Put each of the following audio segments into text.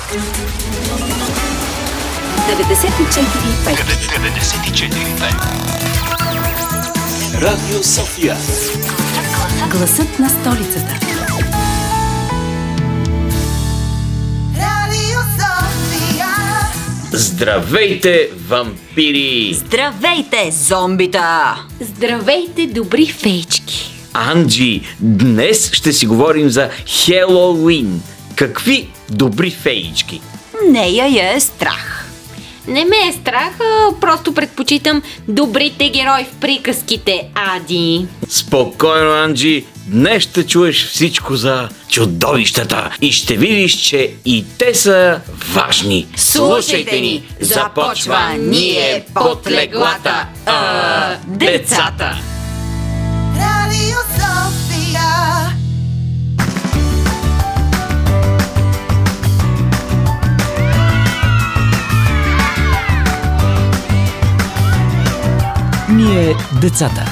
Радио София. Гласът на столицата. Здравейте, вампири! Здравейте, зомбита! Здравейте, добри феечки! Анджи, днес ще си говорим за Хелоуин. Какви добри феички? Нея е страх. Не ме е страх, просто предпочитам добрите герои в приказките, Ади. Спокойно, Анджи, днес ще чуеш всичко за чудовищата и ще видиш, че и те са важни. Слушайте ни, започва Ние под леглата, децата. Радио София. Ние децата.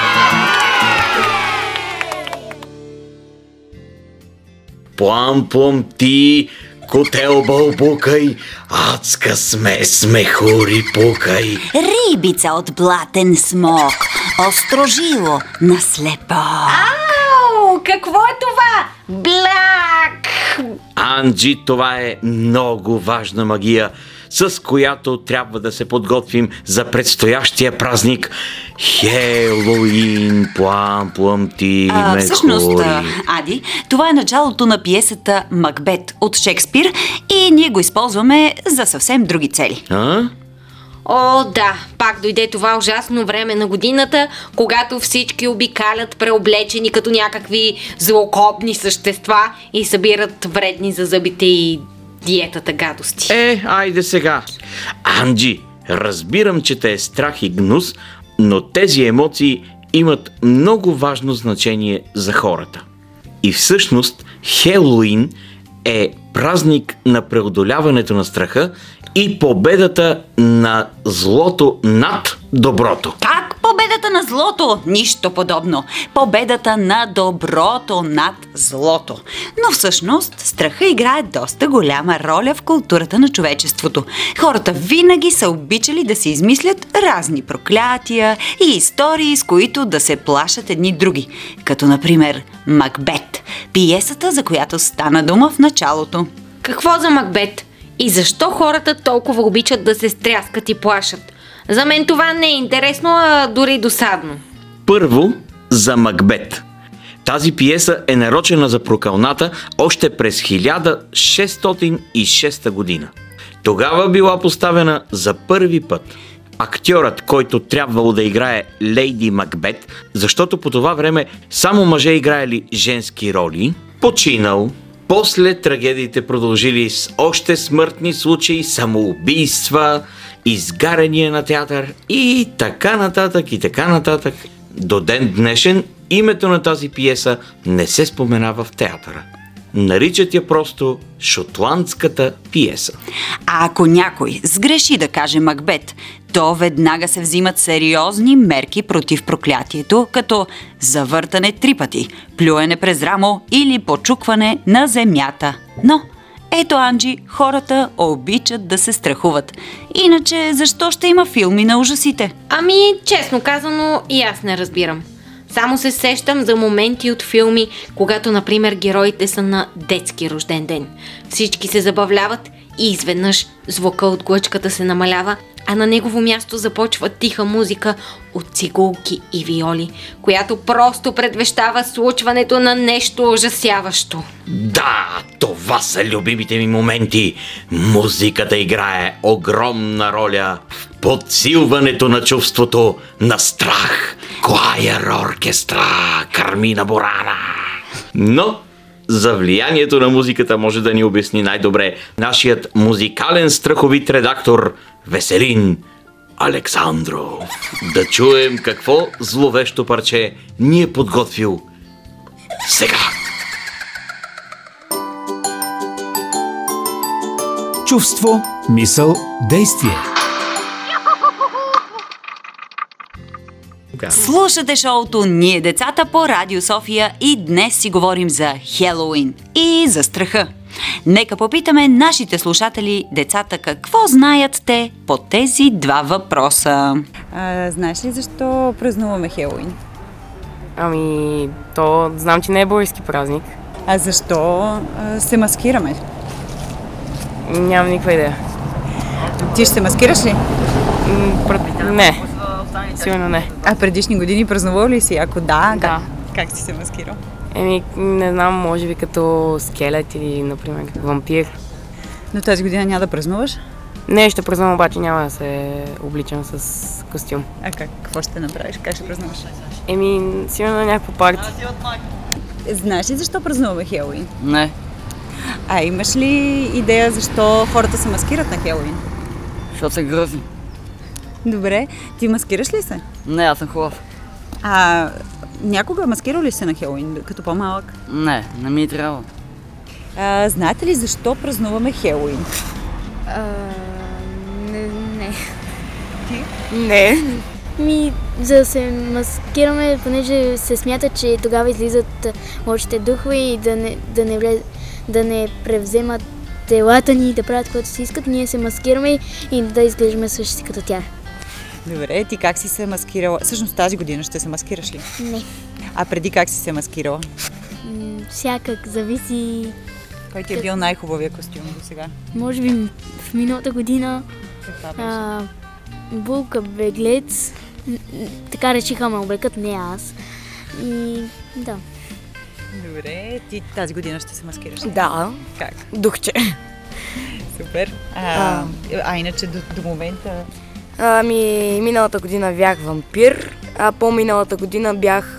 Плам ти, котел бълбукай, адска смес мехури пукай. Рибица от блатен смок, острожило на слепо. Ау, какво е това? Бляк! Анджи, това е много важна магия, с която трябва да се подготвим за предстоящия празник Хелоуин. Плам ти ме Всъщност, хори. Ади, това е началото на пиесата Макбет от Шекспир и ние го използваме за съвсем други цели. О, да, пак дойде това ужасно време на годината, когато всички обикалят преоблечени като някакви злокобни същества и събират вредни за зъбите и диетата гадости. Айде сега. Анджи, разбирам, че те е страх и гнус, но тези емоции имат много важно значение за хората. И всъщност Хелоуин е празник на преодоляването на страха и победата на злото над доброто. Как победата на злото? Нищо подобно. Победата на доброто над злото. Но всъщност страха играе доста голяма роля в културата на човечеството. Хората винаги са обичали да се измислят разни проклятия и истории, с които да се плашат едни други. Като например Макбет, пиесата, за която стана дума в началото. Какво за Макбет? И защо хората толкова обичат да се стряскат и плашат? За мен това не е интересно, а дори досадно. Първо за Макбет. Тази пиеса е нарочена за прокълната още през 1606 година. Тогава била поставена за първи път. Актьорът, който трябвало да играе Лейди Макбет, защото по това време само мъже играели женски роли, починал. После трагедиите продължили с още смъртни случаи, самоубийства, изгаряния на театър и така нататък и така нататък. До ден днешен името на тази пиеса не се споменава в театъра. Наричат я просто шотландската пиеса. А ако някой сгреши да каже Макбет, то веднага се взимат сериозни мерки против проклятието, като завъртане 3 пъти, плюене през рамо или почукване на земята. Но, ето, Анджи, хората обичат да се страхуват. Иначе, защо ще има филми на ужасите? Ами, честно казано, и аз не разбирам. Само се сещам за моменти от филми, когато, например, героите са на детски рожден ден. Всички се забавляват и изведнъж звука от глъчката се намалява, а на негово място започва тиха музика от цигулки и виоли, която просто предвещава случването на нещо ужасяващо. Да, това са любимите ми моменти. Музиката играе огромна роля в подсилването на чувството на страх. Choir оркестра, Кармина Бурана. Но за влиянието на музиката може да ни обясни най-добре нашият музикален страховит редактор Веселин Александров. Да чуем какво зловещо парче ни е подготвил сега. Чувство, мисъл, действие. Слушате шоуто Ние децата по Радио София и днес си говорим за Хелоуин и за страха. Нека попитаме нашите слушатели, децата, какво знаят те по тези два въпроса. Знаеш ли защо празнуваме Хелоуин? Ами, то знам, че не е български празник. А защо се маскираме? Нямам никаква идея. Ти ще се маскираш ли? Не. Сигурно не. А предишни години празнувал ли си? Ако да, Да. как си се маскирал? Не знам, може би като скелет или, например, като вампир. Но тази година няма да празнуваш? Не, ще празнувам, обаче няма да се обличам с костюм. А какво ще направиш? Как ще празнуваш? Сигурно на някакво парти. Знаеш ли защо празнуваме Хелоуин? Не, А имаш ли идея защо хората се маскират на Хелоуин? защото са грозни. Добре, ти маскираш ли се? Не, аз съм хубав. А някога маскирал ли се на Хелоуин, като по-малък? Не ми трябва. Знаете ли защо празнуваме Хелоуин? Не. За да се маскираме, понеже се смята, че тогава излизат лошите духове и да не превземат телата ни и да правят каквото си искат, ние се маскираме и да изглеждаме същи като тях. Добре, ти как си се маскирала? Всъщност тази година ще се маскираш ли? Не. А преди как си се маскирала? Всякак зависи, Кой ти е бил най-хубавия костюм до сега? може би в миналата година Каква беше? булка, беглец, така решиха ме облекат, не аз. И да. Добре, ти тази година ще се маскираш. Да. Как? Духче. Супер. Иначе до момента... Миналата година бях вампир, а по-миналата година бях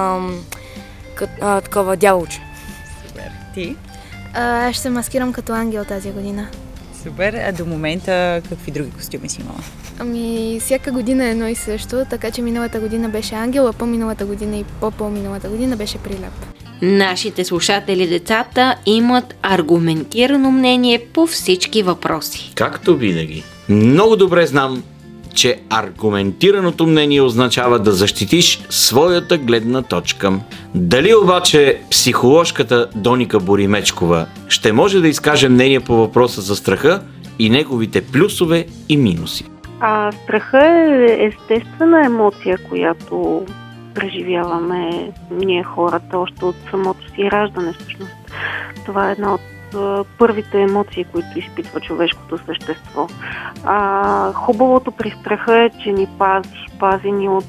такова дяволче. Супер. Ти? Аз ще се маскирам като ангел тази година. Супер. А до момента какви други костюми си имала? Всяка година е едно и също, така че миналата година беше ангел, а по-миналата година и по-миналата година беше прилеп. Нашите слушатели, децата, имат аргументирано мнение по всички въпроси. Както винаги. Много добре знам, че аргументираното мнение означава да защитиш своята гледна точка. Дали обаче психоложката Доника Боримечкова ще може да изкаже мнение по въпроса за страха и неговите плюсове и минуси? Страха е естествена емоция, която преживяваме ние хората още от самото си раждане. Всъщност това е една от първите емоции, които изпитва човешкото същество. Хубавото при страха е, че ни пази ни от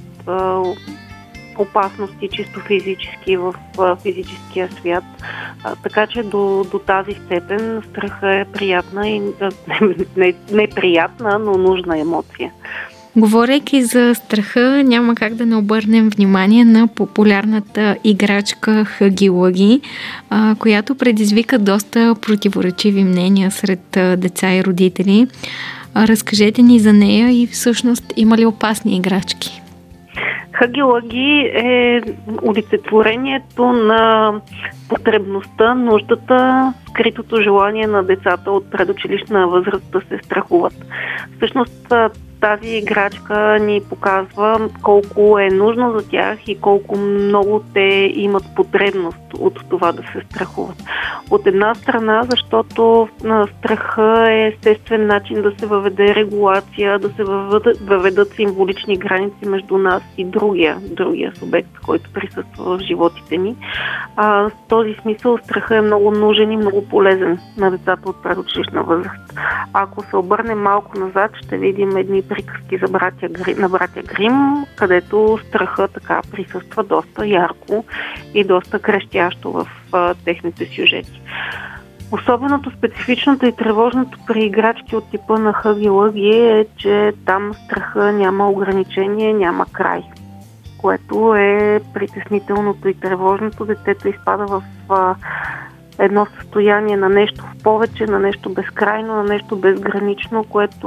опасности чисто физически в физическия свят. Така че до тази степен страха е приятна и не приятна, но нужна емоция. Говорейки за страха, няма как да не обърнем внимание на популярната играчка Хъги Лъги, която предизвика доста противоречиви мнения сред деца и родители. Разкажете ни за нея и всъщност има ли опасни играчки? Хъги Лъги е олицетворението на потребността, нуждата, скритото желание на децата от предучилищна възраст да се страхуват. Всъщност тази играчка ни показва колко е нужно за тях и колко много те имат потребност от това да се страхуват. От една страна, защото страха е естествен начин да се въведе регулация, да се въведат символични граници между нас и другия субект, който присъства в животите ни. В този смисъл страха е много нужен и много полезен на децата от предучилищна възраст. Ако се обърнем малко назад, ще видим едни приказки на братя Грим, където страха така присъства доста ярко и доста крещящо в техните сюжети. Особеното, специфичното и тревожното при играчки от типа на Хъги Лъги е, че там страха няма ограничение, няма край, което е притеснителното и тревожното. Детето изпада в едно състояние на нещо в повече, на нещо безкрайно, на нещо безгранично, което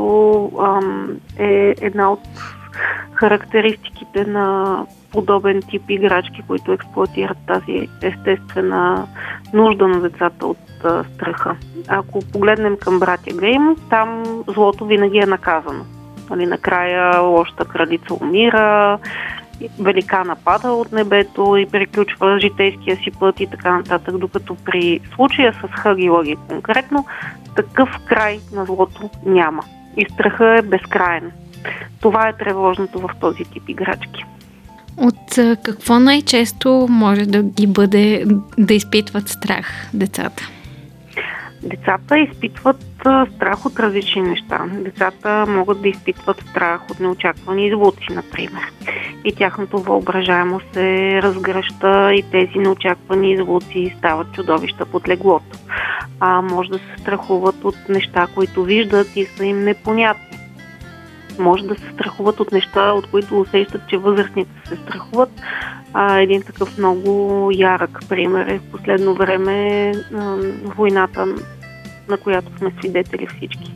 е една от характеристиките на подобен тип играчки, които експлоатират тази естествена нужда на децата от страха. Ако погледнем към братя Грим, там злото винаги е наказано. Накрая лошата кралица умира великана пада от небето и приключва житейския си път и така нататък, докато при случая с Хъги Лъги конкретно такъв край на злото няма. И страха е безкрайен. Това е тревожното в този тип играчки. От какво най-често може да ги бъде да изпитват страх децата? Децата изпитват страх от различни неща. Децата могат да изпитват страх от неочаквани звуци, например. И тяхното въображаемо се разгръща и тези неочаквани звуци стават чудовища под леглото. Може да се страхуват от неща, които виждат и са им непонятни. Може да се страхуват от неща, от които усещат, че възрастните се страхуват. Един такъв много ярък пример е в последно време войната, на която сме свидетели всички.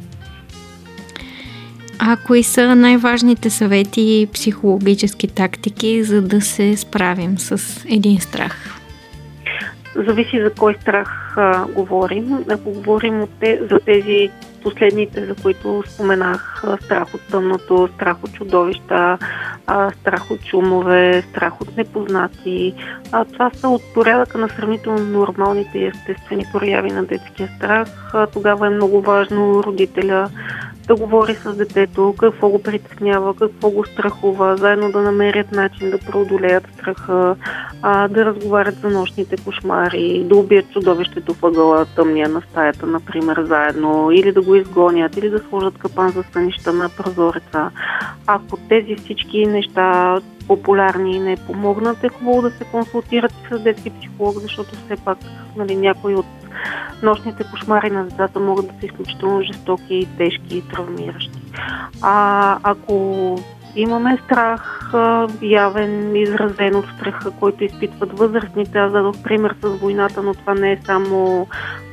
А кои са най-важните съвети и психологически тактики, за да се справим с един страх? Зависи за кой страх говорим. Ако говорим за тези последните, за които споменах, страх от тъмното, страх от чудовища, страх от шумове, страх от непознати. Това са от порядъка на сравнително нормалните и естествени прояви на детския страх. Тогава е много важно родителя да говори с детето, какво го притеснява, какво го страхува, заедно да намерят начин да преодолеят страха, да разговарят за нощните кошмари, да убият чудовището в ъгъла, тъмния на стаята, например, заедно, или да го изгонят, или да сложат капан за сънища на прозореца. Ако тези всички неща популярни не помогнат, е хубаво да се консултират с детски психолог, защото все пак някои от нощните кошмари на децата могат да са изключително жестоки, тежки и травмиращи. Ако имаме страх, явен, изразен от страха, който изпитват възрастните, аз дадох пример с войната, но това не е само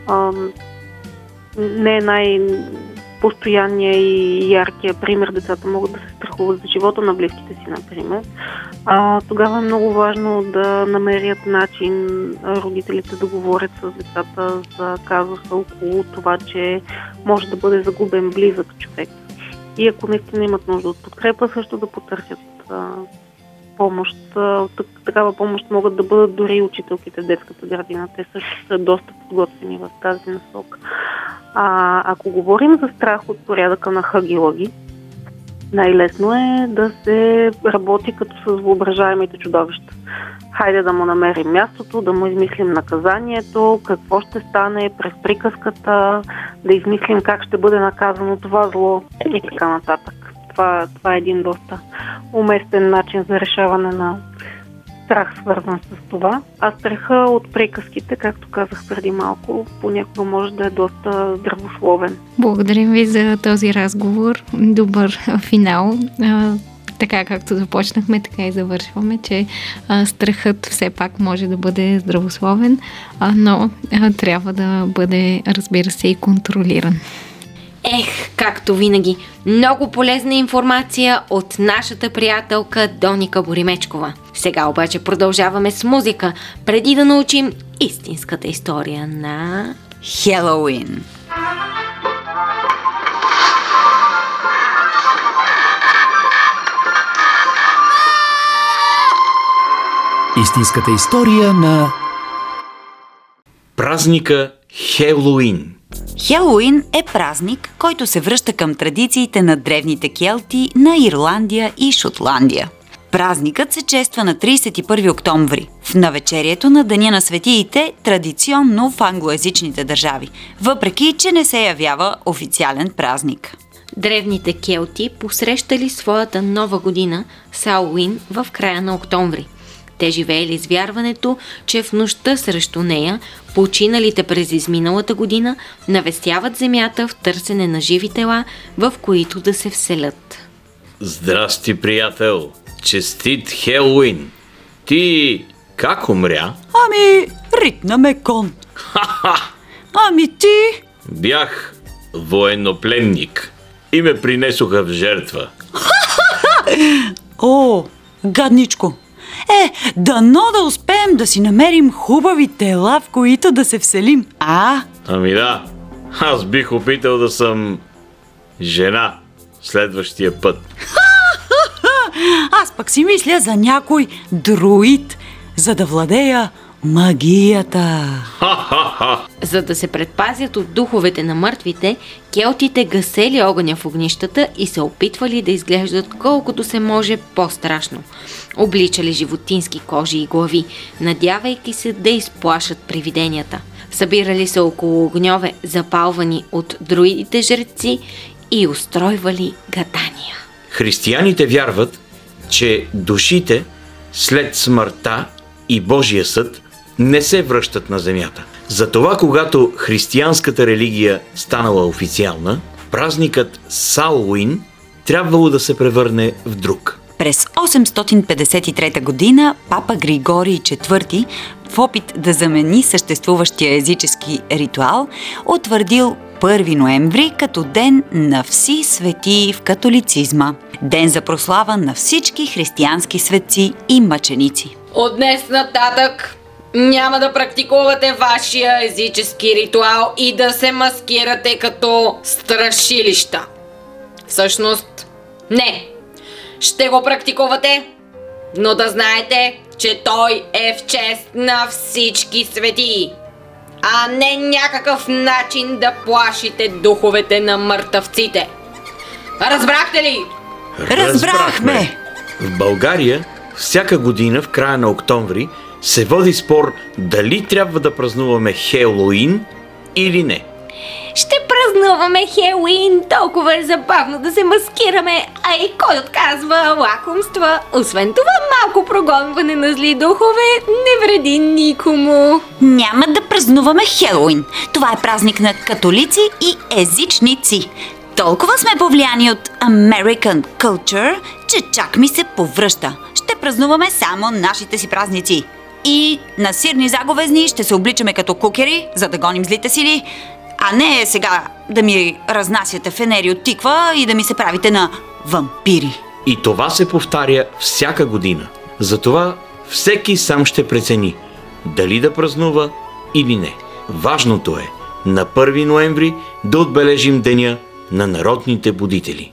не е най-постоянния и яркия пример. Децата могат да се страхуват за живота на близките си, например. Тогава е много важно да намерят начин родителите да говорят с децата за казуса около това, че може да бъде загубен близък човек. И ако наистина имат нужда от подкрепа, също да потърсят помощ. Такава помощ могат да бъдат дори учителките в детската градина. Те също са доста подготвени в тази насока. Ако говорим за страх от порядъка на Хъги Лъги, най-лесно е да се работи като с въображаемите чудовища. Хайде да му намерим мястото, да му измислим наказанието, какво ще стане през приказката, да измислим как ще бъде наказано това зло и така нататък. Това е един доста уместен начин за решаване на страх, свързан с това. А страха от приказките, както казах преди малко, понякога може да е доста здравословен. Благодарим ви за този разговор. Добър финал. Така както започнахме, така и завършваме, че страхът все пак може да бъде здравословен, но трябва да бъде, разбира се, и контролиран. Както винаги, много полезна информация от нашата приятелка Доника Боримечкова. Сега обаче продължаваме с музика, преди да научим истинската история на Хелоуин. Истинската история на празника Хелоуин. Хелоуин е празник, който се връща към традициите на древните келти на Ирландия и Шотландия. Празникът се чества на 31 октомври, в навечерието на Деня на светиите, традиционно в англоязичните държави, въпреки че не се явява официален празник. Древните келти посрещали своята нова година Самуин в края на октомври. Те живеели с вярването, че в нощта срещу нея починалите през изминалата година навестяват земята в търсене на живи тела, в които да се вселят. Здрасти, приятел! Честит Хелоуин! Ти как умря? Ритна ме кон. Ти? Бях военнопленник и ме принесоха в жертва. Гадничко! Дано да успеем да си намерим хубави тела, в които да се вселим. Да, аз бих опитал да съм жена следващия път. Аз пък си мисля за някой друид, за да владея магията. За да се предпазят от духовете на мъртвите, келтите гасели огъня в огнищата и се опитвали да изглеждат колкото се може по-страшно. Обличали животински кожи и глави, надявайки се да изплашат привиденията. Събирали се около огньове, запалвани от друидите жреци и устройвали гадания. Християните вярват, че душите след смъртта и Божия съд не се връщат на земята. Затова, когато християнската религия станала официална, празникът Салуин трябвало да се превърне в друг. През 853 година папа Григорий IV, в опит да замени съществуващия езически ритуал, утвърдил 1 ноември като ден на вси светии в католицизма. Ден за прослава на всички християнски светци и мъченици. От днес нататък няма да практикувате вашия езически ритуал и да се маскирате като страшилища. Всъщност, не. Ще го практикувате, но да знаете, че той е в чест на всички светии, а не някакъв начин да плашите духовете на мъртъвците. Разбрахте ли? Разбрахме! В България всяка година в края на октомври се води спор дали трябва да празнуваме Хелоуин или не. Ще празнуваме Хелоуин, толкова е забавно да се маскираме, а и кой отказва лакомства? Освен това, малко прогонване на зли духове не вреди никому. Няма да празнуваме Хелоуин. Това е празник на католици и езичници. Толкова сме повлияни от American culture, че чак ми се повръща. Ще празнуваме само нашите си празници. И на сирни заговезни ще се обличаме като кукери, за да гоним злите сили, а не сега да ми разнасяте фенери от тиква и да ми се правите на вампири. И това се повтаря всяка година. Затова всеки сам ще прецени дали да празнува или не. Важното е на 1 ноември да отбележим деня на народните будители.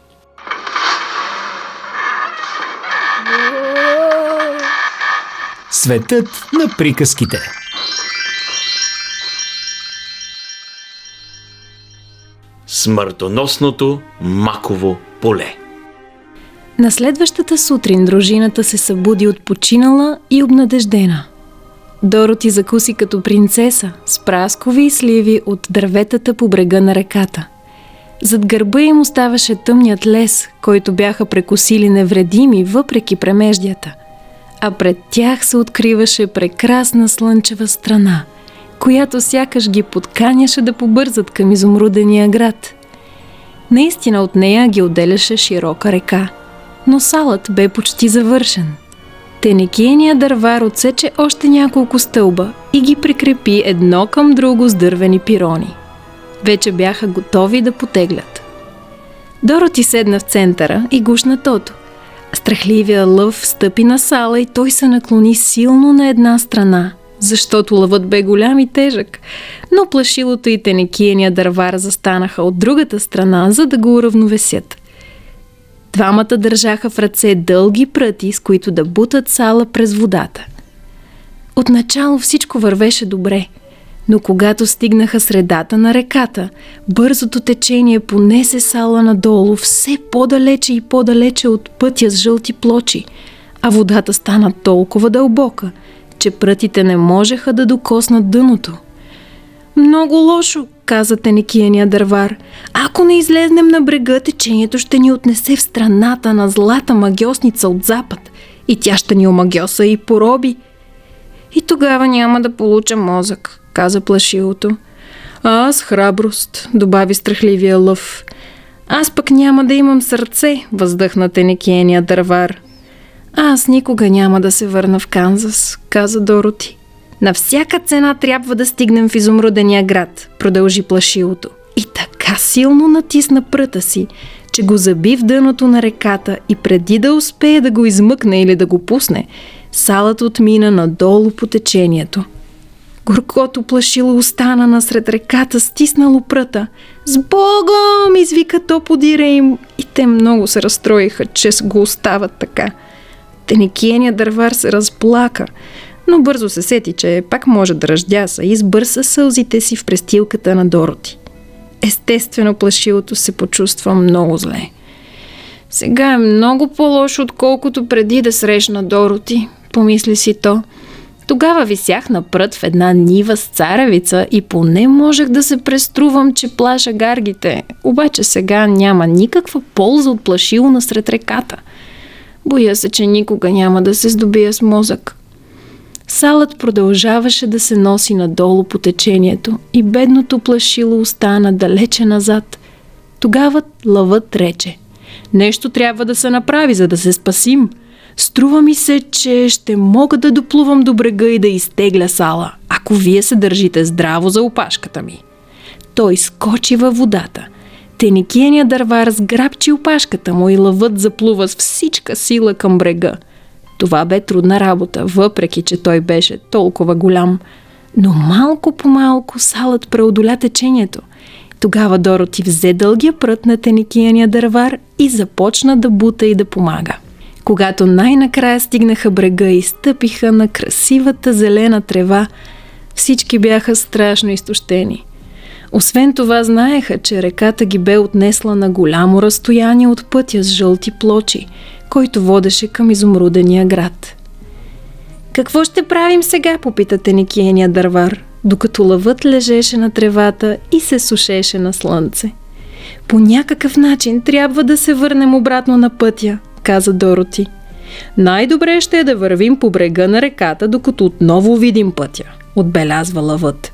Светът на приказките. Смъртоносното маково поле. На следващата сутрин дружината се събуди отпочинала и обнадеждена. Дороти закуси като принцеса с праскови и сливи от дърветата по брега на реката. Зад гърба им оставаше тъмният лес, който бяха прекосили невредими въпреки премеждията. А пред тях се откриваше прекрасна слънчева страна, която сякаш ги подканяше да побързат към изумрудения град. Наистина от нея ги отделяше широка река, но салът бе почти завършен. Тенекиеният дървар отсече още няколко стълба и ги прикрепи едно към друго с дървени пирони. Вече бяха готови да потеглят. Дороти седна в центъра и гушна Тото. Страхливия лъв стъпи на сала и той се наклони силно на една страна, защото лъвът бе голям и тежък, но плашилото и тенекиения дървар застанаха от другата страна, за да го уравновесят. Двамата държаха в ръце дълги пръти, с които да бутат сала през водата. Отначало всичко вървеше добре, но когато стигнаха средата на реката, бързото течение понесе сала надолу все по-далече и по-далече от пътя с жълти плочи, а водата стана толкова дълбока, че прътите не можеха да докоснат дъното. Много лошо, каза тенекиения дървар. Ако не излезнем на брега, течението ще ни отнесе в страната на злата магьосница от запад и тя ще ни омагьоса и пороби. И тогава няма да получа мозък, каза плашилото. Аз храброст, добави страхливия лъв. Аз пък няма да имам сърце, въздъхна тенекиения дървар. Аз никога няма да се върна в Канзас, каза Дороти. На всяка цена трябва да стигнем в изумрудения град, продължи плашилото. И така силно натисна пръта си, че го заби в дъното на реката и преди да успее да го измъкне или да го пусне, салът отмина надолу по течението. Горкото плашило остана насред реката, стиснало пръта. С Богом, извика то подира им, и Те много се разстроиха, че го остават така. Теникиеният дървар се разплака, но бързо се сети, че пак може да ръждяса и избърса сълзите си в престилката на Дороти. Естествено, плашилото се почувства много зле. Сега е много по-лошо, отколкото преди да срещна Дороти, помисли си то. Тогава висях на прът в една нива с царевица и поне можех да се преструвам, че плаша гаргите. Обаче сега няма никаква полза от плашило насред реката. Боя се, че никога няма да се здобия с мозък. Салът продължаваше да се носи надолу по течението и бедното плашило остана далече назад. Тогава лъвът рече: нещо трябва да се направи, за да се спасим. Струва ми се, че ще мога да доплувам до брега и да изтегля Сала, ако вие се държите здраво за опашката ми. Той скочи във водата. Теникиеният дървар сграбчи опашката му и лъвът заплува с всичка сила към брега. Това бе трудна работа, въпреки че той беше толкова голям. Но малко по малко Салът преодоля течението. Тогава Дороти взе дългия прът на теникиения дървар и започна да бута и да помага. Когато най-накрая стигнаха брега и стъпиха на красивата зелена трева, всички бяха страшно изтощени. Освен това знаеха, че реката ги бе отнесла на голямо разстояние от пътя с жълти плочи, който водеше към изумрудения град. Какво ще правим сега, попита теникиения дървар, докато лъвът лежеше на тревата и се сушеше на слънце. По някакъв начин трябва да се върнем обратно на пътя, каза Дороти. Най-добре ще е да вървим по брега на реката, докато отново видим пътя, отбелязва лъвът.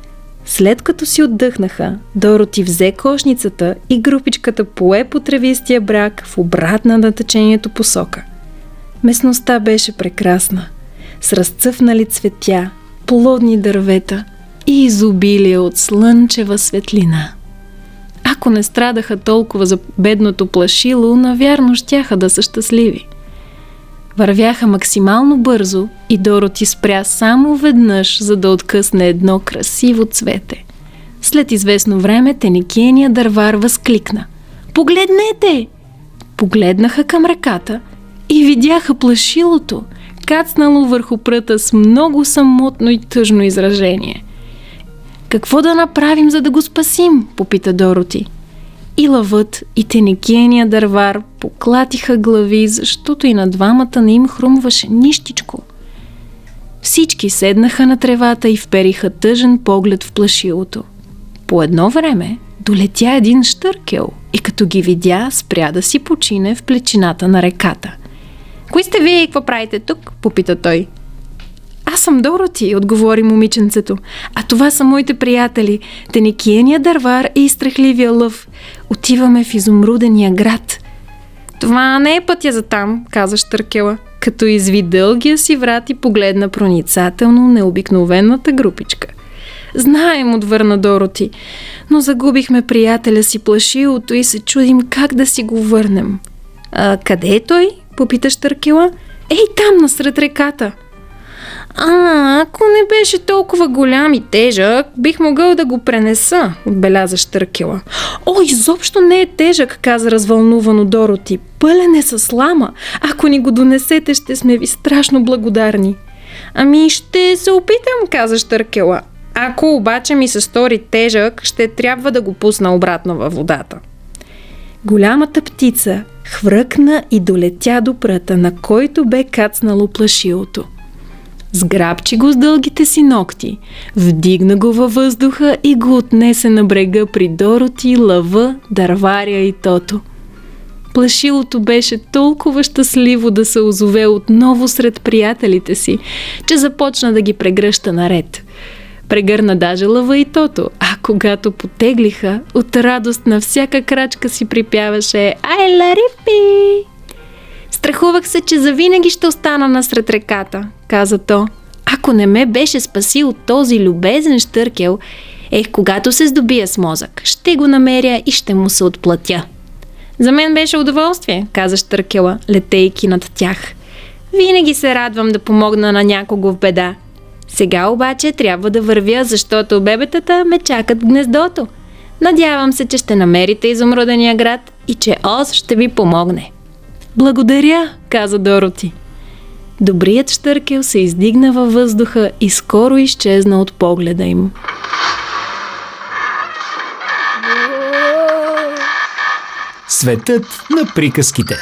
След като си отдъхнаха, Дороти взе кошницата и групичката пое по тревистия бряг в обратна на течението посока. Местността беше прекрасна, с разцъфнали цветя, плодни дървета и изобилие от слънчева светлина. Ако не страдаха толкова за бедното плашило, навярно щяха да са щастливи. Вървяха максимално бързо и Дороти спря само веднъж, за да откъсне едно красиво цвете. След известно време теникиеният дървар възкликна: „Погледнете!“ Погледнаха към реката и видяха плашилото, кацнало върху пръта с много самотно и тъжно изражение. „Какво да направим, за да го спасим?“ попита Дороти. И лъвът, и теникиеният дървар поклатиха глави, защото и на двамата не им хрумваше нищичко. Всички седнаха на тревата и впериха тъжен поглед в плашилото. По едно време долетя един щъркел и като ги видя, спря да си почине в плечината на реката. „Кои сте вие и какво правите тук?“ попита той. „Аз съм Дороти“, отговори момиченцето. „А това са моите приятели, теникиеният дървар и страхливия лъв. Отиваме в изумрудения град.“ „Това не е пътя за там“, каза щъркела, като изви дългия си врат и погледна проницателно необикновената групичка. „Знаем“, отвърна Дороти, „но загубихме приятеля си плашилото и се чудим как да си го върнем.“ „Къде е той?“ попита щъркела. „Ей там, насред реката.“ Ако не беше толкова голям и тежък, бих могъл да го пренеса“, отбеляза щъркела. „О, изобщо не е тежък“, каза развълнувано Дороти. „Пълен е със слама. Ако ни го донесете, ще сме ви страшно благодарни.“ „Ами ще се опитам“, каза щъркела. „Ако обаче ми се стори тежък, ще трябва да го пусна обратно във водата.“ Голямата птица хвръкна и долетя до пръта, на който бе кацнало плашилото. Сграбчи го с дългите си ногти, вдигна го във въздуха и го отнесе на брега при Дороти, лъва, дърваря и Тото. Плашилото беше толкова щастливо да се озове отново сред приятелите си, че започна да ги прегръща наред. Прегърна даже лъва и Тото, а когато потеглиха, от радост на всяка крачка си припяваше „Ай, ларипи!“ „Страхувах се, че завинаги ще остана насред реката“, каза то. „Ако не ме беше спасил този любезен щъркел, когато се здобия с мозък, ще го намеря и ще му се отплатя.“ „За мен беше удоволствие“, каза щъркела, летейки над тях. „Винаги се радвам да помогна на някого в беда. Сега обаче трябва да вървя, защото бебетата ме чакат в гнездото. Надявам се, че ще намерите изумрудения град и че Оз ще ви помогне. Благодаря, каза Дороти. Добрият щъркел се издигна във въздуха и скоро изчезна от погледа им. Светът на приказките.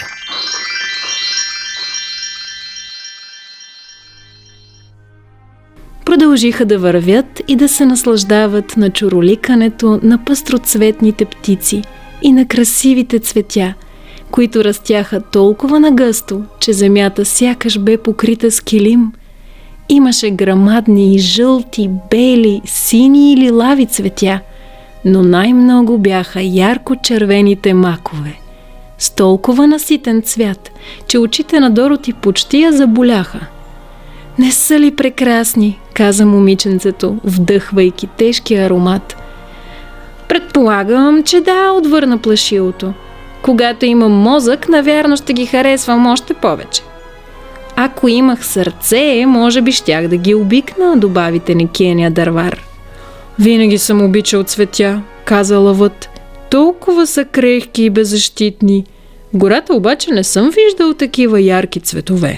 Продължиха да вървят и да се наслаждават на чуроликането на пъстроцветните птици и на красивите цветя, които растяха толкова нагъсто, че земята сякаш бе покрита с килим. Имаше грамадни, жълти, бели, сини и лилави цветя, но най-много бяха ярко-червените макове. С толкова наситен цвят, че очите на Дороти почти я заболяха. Не са ли прекрасни, каза момиченцето, вдъхвайки тежкия аромат. Предполагам, че да, отвърна плашилото. Когато имам мозък, навярно ще ги харесвам още повече. Ако имах сърце, може би щях да ги обикна, добави Тенекения Дървар. Винаги съм обичал цветя, каза лъвът. Толкова са крехки и беззащитни. В гората обаче не съм виждал такива ярки цветове.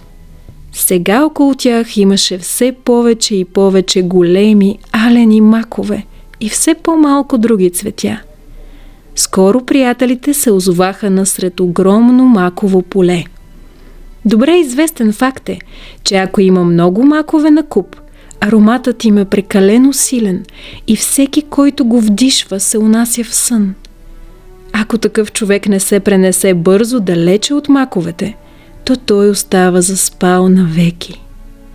Сега около тях имаше все повече и повече големи, алени макове и все по-малко други цветя. Скоро приятелите се озоваха насред огромно маково поле. Добре известен факт е, че ако има много макове на куп, ароматът им е прекалено силен и всеки, който го вдишва, се унася в сън. Ако такъв човек не се пренесе бързо далече от маковете, то той остава заспал навеки.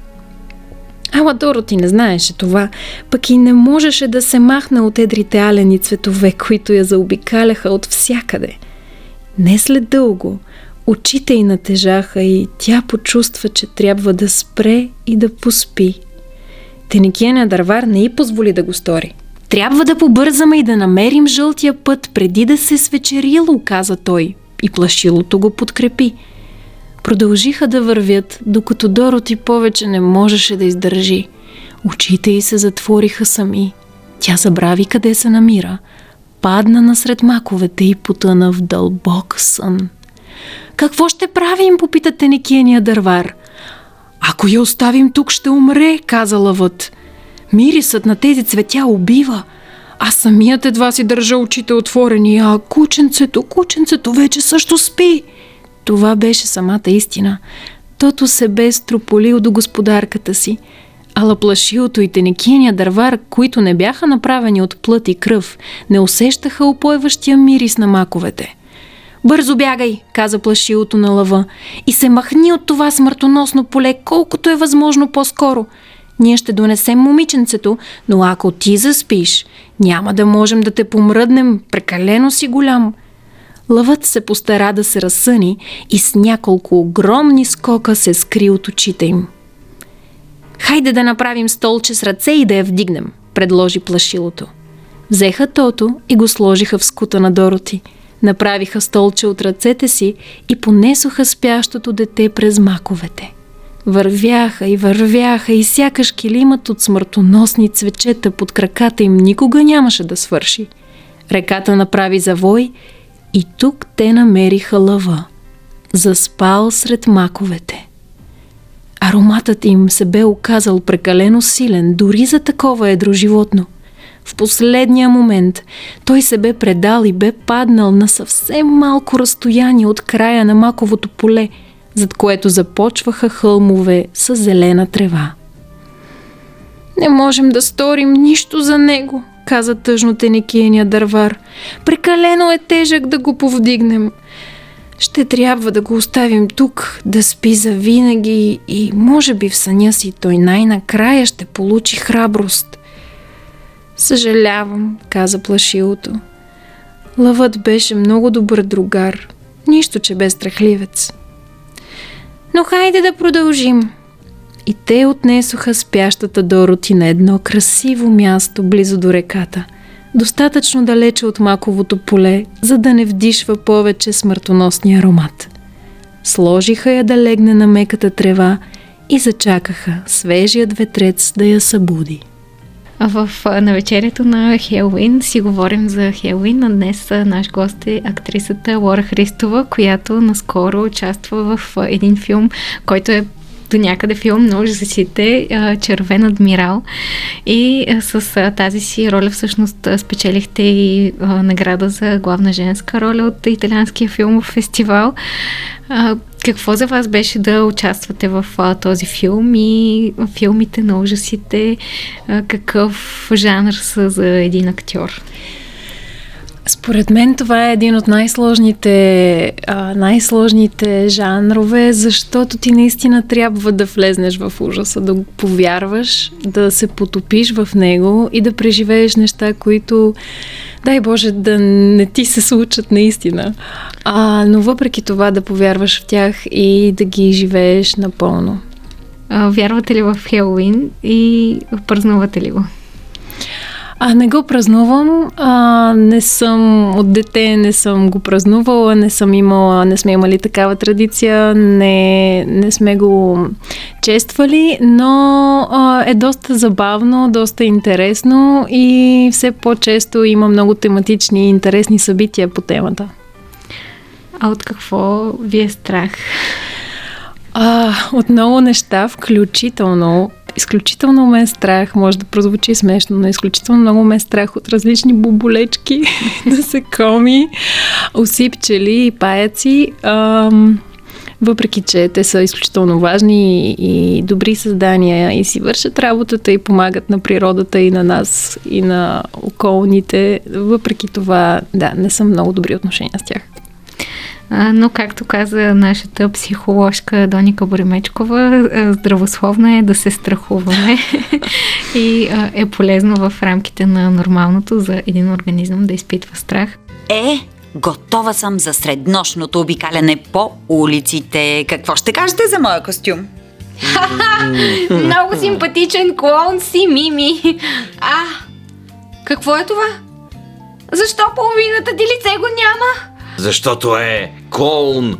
Ала Дороти не знаеше това, пък и не можеше да се махне от едрите алени цветове, които я заобикаляха от всякъде. Не след дълго, очите й натежаха и тя почувства, че трябва да спре и да поспи. Тенекения Дървар не й позволи да го стори. Трябва да побързаме и да намерим жълтия път преди да се свечерило, каза той, и плашилото го подкрепи. Продължиха да вървят, докато Дороти повече не можеше да издържи. Очите й се затвориха сами. Тя забрави къде се намира. Падна насред маковете и потъна в дълбок сън. Какво ще правим, попита Тенекения Дървар. Ако я оставим тук, ще умре, каза лъвът. Мирисът на тези цветя убива. Аз самият едва си държа очите отворени, а кученцето вече също спи. Това беше самата истина. Тото се бе строполил до господарката си, ала плашилото и Тенекения Дървар, които не бяха направени от плът и кръв, не усещаха опойващия мирис на маковете. Бързо бягай, каза плашилото на лъва, и се махни от това смъртоносно поле, колкото е възможно по-скоро. Ние ще донесем момиченцето, но ако ти заспиш, няма да можем да те помръднем, прекалено си голям. Лъвът се постара да се разсъни и с няколко огромни скока се скри от очите им. Хайде да направим столче с ръце и да я вдигнем, предложи плашилото. Взеха тото и го сложиха в скута на Дороти. Направиха столче от ръцете си и понесоха спящото дете през маковете. Вървяха и сякаш килимът от смъртоносни цвечета под краката им никога нямаше да свърши. Реката направи завой и тук те намериха лъва, заспал сред маковете. Ароматът им се бе оказал прекалено силен, дори за такова едро животно. В последния момент той се бе предал и бе паднал на съвсем малко разстояние от края на маковото поле, зад което започваха хълмове с зелена трева. Не можем да сторим нищо за него, каза тъжно Тенекения Дървар. Прекалено е тежък да го повдигнем. Ще трябва да го оставим тук, да спи завинаги и може би в съня си той най-накрая ще получи храброст. Съжалявам, каза плашилото. Лъвът беше много добър другар, нищо, че бе страхливец. Но хайде да продължим. И те отнесоха спящата Дороти на едно красиво място близо до реката, достатъчно далече от маковото поле, за да не вдишва повече смъртоносния аромат. Сложиха я да легне на меката трева и зачакаха свежият ветрец да я събуди. В навечерието на Хелоуин си говорим за Хелоуин, а днес наш гост е актрисата Лора Христова, която наскоро участва в един филм, който е до някъде филм на ужасите, Червен адмирал. И с тази си роля всъщност спечелихте и награда за главна женска роля от италианския филмов фестивал. Какво за вас беше да участвате в този филм и филмите на ужасите? Какъв жанр са за един актьор? Според мен това е един от най-сложните жанрове, защото ти наистина трябва да влезнеш в ужаса, да го повярваш, да се потопиш в него и да преживееш неща, които, дай Боже, да не ти се случат наистина. Но въпреки това да повярваш в тях и да ги живееш напълно. Вярвате ли в Хелоуин и празнувате ли го? Не го празнувам. Не съм от дете, не съм го празнувала, не сме имали такава традиция, не сме го чествали, но е доста забавно, доста интересно и все по-често има много тематични и интересни събития по темата. А от какво ви е страх? От много неща, изключително ме е страх, може да прозвучи смешно, но изключително много ме е страх от различни боболечки, насекоми, уси, пчели и паяци. Въпреки че те са изключително важни и добри създания и си вършат работата и помагат на природата и на нас и на околните, въпреки това, не съм много добри отношения с тях. Но, както каза нашата психоложка Доника Боремечкова, здравословно е да се страхуваме и е полезно в рамките на нормалното за един организъм да изпитва страх. Готова съм за среднощното обикаляне по улиците. Какво ще кажете за моя костюм? Много симпатичен клоун си, Мими. Какво е това? Защо половината ти лице го няма? Защото е клоун,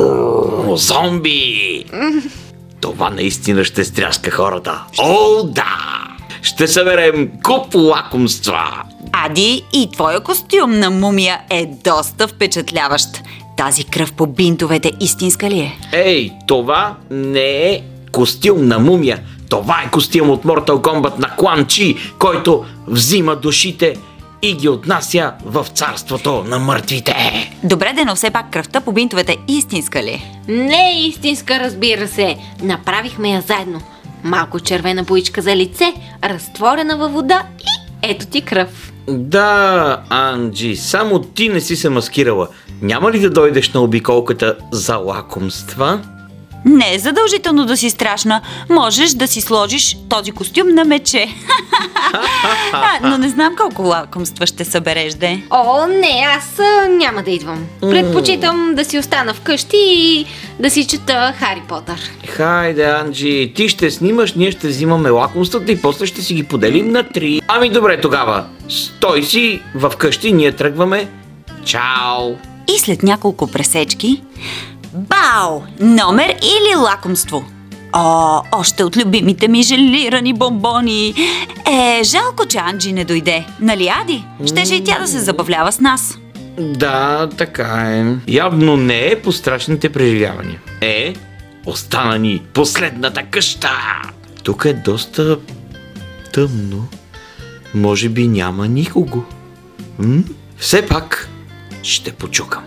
зомби. Това наистина ще стряска хората. О, да! Ще съберем куп лакомства. Ади, и твоя костюм на мумия е доста впечатляващ. Тази кръв по бинтовете истинска ли е? Това не е костюм на мумия. Това е костюм от Mortal Kombat на Quan Chi, който взима душите и ги отнася в царството на мъртвите. Добре, но все пак кръвта по бинтовете истинска ли? Не е истинска, разбира се. Направихме я заедно. Малко червена боичка за лице, разтворена във вода и ето ти кръв. Да, Анджи, само ти не си се маскирала. Няма ли да дойдеш на обиколката за лакомства? Не е задължително да си страшна. Можеш да си сложиш този костюм на мече. Но не знам колко лакомства ще събереш, де. Не, аз няма да идвам. Предпочитам да си остана вкъщи и да си чета Хари Потър. Хайде, Анджи, ти ще снимаш, ние ще взимаме лакомствата и после ще си ги поделим на 3. Добре тогава. Стой си вкъщи, ние тръгваме. Чао! И след няколко пресечки... Бау! Номер или лакомство? Още от любимите ми желирани бомбони. Жалко, че Анджи не дойде. Нали, Ади? Щеше и тя да се забавлява с нас. Да, така е. Явно не е по страшните преживявания. Остана ни последната къща. Тук е доста тъмно. Може би няма никого. Все пак ще почукам.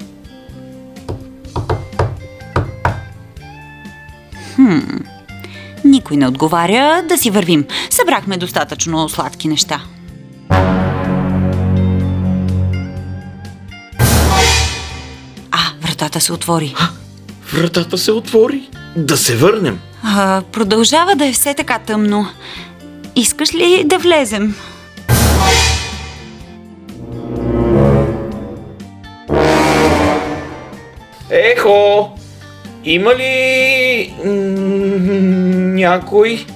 Никой не отговаря, да си вървим. Събрахме достатъчно сладки неща. Вратата се отвори. Вратата се отвори? Да се върнем. Продължава да е все така тъмно. Искаш ли да влезем? Ехо! Има ли някой?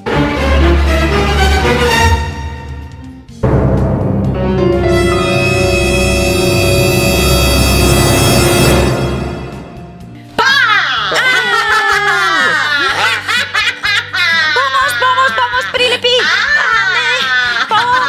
Помощ, прилепи!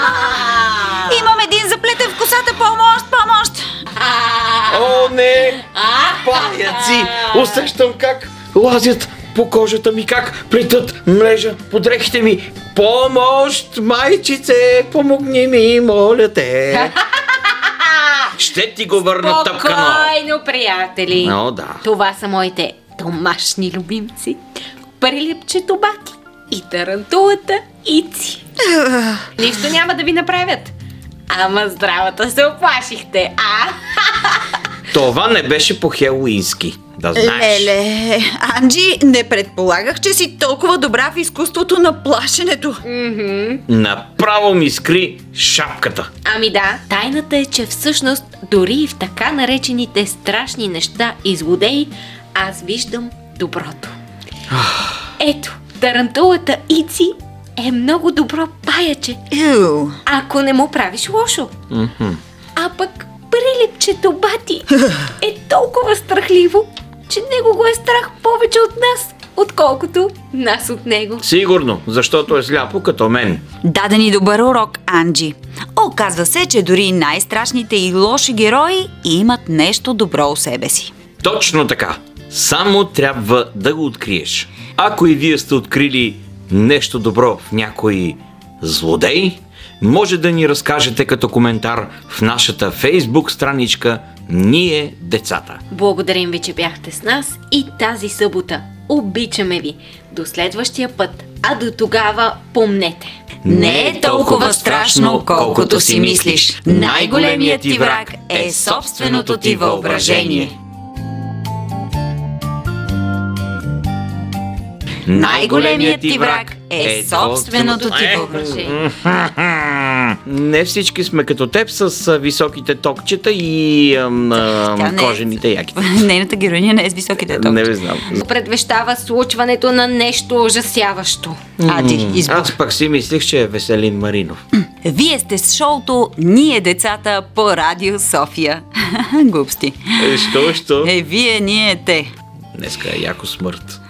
О, не! Паяци! Усещам как лазят по кожата ми, как плетат мрежа по дрехите ми. Помощ, майчице, помогни ми, моля те. Ще ти го върна тъпкано. Спокойно, приятели. О, да. Това са моите домашни любимци. Прилипчето Бати и тарантулата Ици. Нищо няма да ви направят. Ама здравата се оплашихте, Това не беше по хелуински, да знаеш. Леле, Анджи, не предполагах, че си толкова добра в изкуството на плашенето. Направо ми скри шапката. Ами да, тайната е, че всъщност дори и в така наречените страшни неща и злодеи, аз виждам доброто. Ето, тарантулата Ици е много добро паяче, ако не му правиш лошо. А пък прилипчето Бати е толкова страхливо, че него го е страх повече от нас, отколкото нас от него. Сигурно, защото е сляпо като мен. Даде ни добър урок, Анджи. Оказва се, че дори най-страшните и лоши герои имат нещо добро у себе си. Точно така. Само трябва да го откриеш. Ако и вие сте открили нещо добро в някой злодей, може да ни разкажете като коментар в нашата Фейсбук страничка Ние децата. Благодарим ви, че бяхте с нас и тази събота. Обичаме ви. До следващия път. А до тогава помнете. Не е толкова страшно, колкото си мислиш. Най-големият ти враг е собственото ти въображение. Най-големият ти враг е собственото ти въображение. Не всички сме като теб с високите токчета и кожените яките. Нейната героиня не е с високите токчета. Не ви знам. Предвещава случването на нещо ужасяващо. Аз пък си мислих, че е Веселин Маринов. Вие сте с шоуто Ние децата по Радио София. Глупости. Що? Вие, ние, те. Днеска е яко смърт.